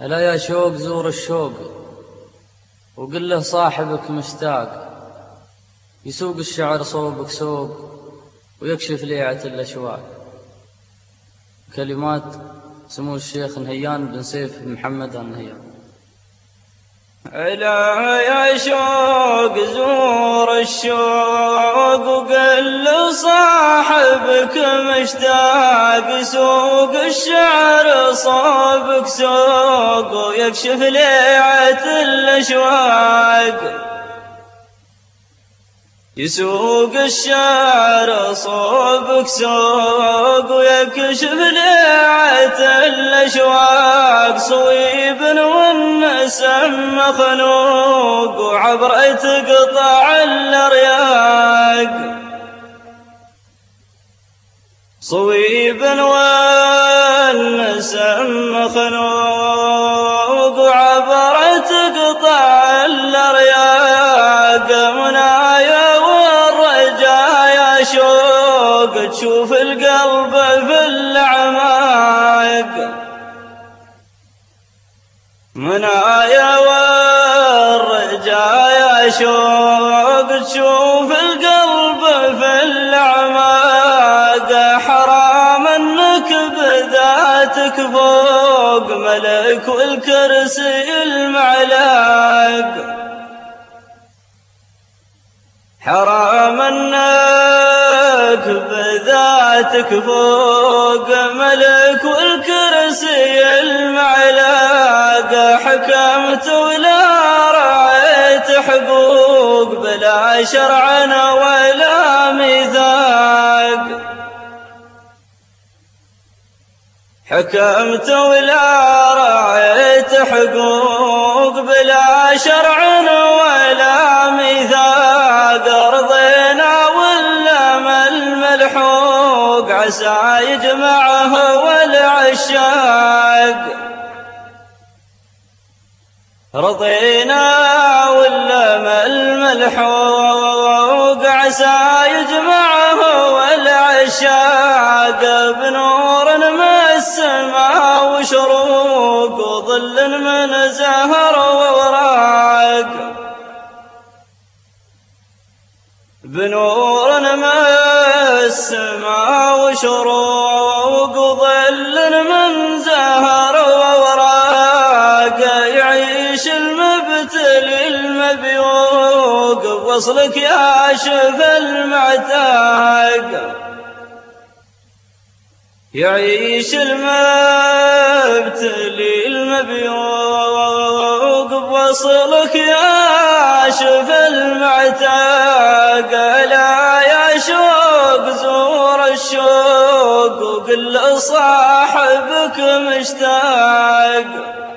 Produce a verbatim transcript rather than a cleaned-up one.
ألا يا شوق زور الشوق وقل له صاحبك مشتاق، يسوق الشعر صوبك سوق ويكشف ليعة الأشواق. كلمات سمو الشيخ نهيان بن سيف بن محمد النهيان. ألا يا شوق زور الشوق وقل لصاحبك مشتاق، يسوق الشعر صوبك سوق ويكشف ليعة الأشواق. يسوق الشعر صوبك سوق ويكشف ليعة الأشواق، صويب والنسم مخنوق وعبرة تقطع الأرياق. صويب والنسم مخنوق وعبرة تقطع الأرياق. منايا والرجايا شوق تشوف القلب في الأعماق. منايا والرجايا شوق تشوف القلب في الأعماق. حرام انك بذاتك فوق ملك والكرسي المعلاق. حرام انك بذاتك فوق ملك والكرسي المعلاق. حكمت ولا رعيت حقوق بلا شرع ولا ميثاق. حكمت ولا رعيت حقوق بلا شرع ولا ميثاق. رضينا ولا ما الملحوق عسى يجمعه والعشاق. رضينا ولا ما الملحوق عسى يجمعه والعشاق. بنور من السماء وشروق وظل من زهر ووراق. بنور من السماء وشروق وظل من زهر ووراق. يعيش المبتلي المبيوق بوصلك يا شف المعتاق. يعيش المبتلي المبيوق بوصلك يا شف المعتاق. لا يا شوق زور الشوق وقل لصاحبك مشتاق.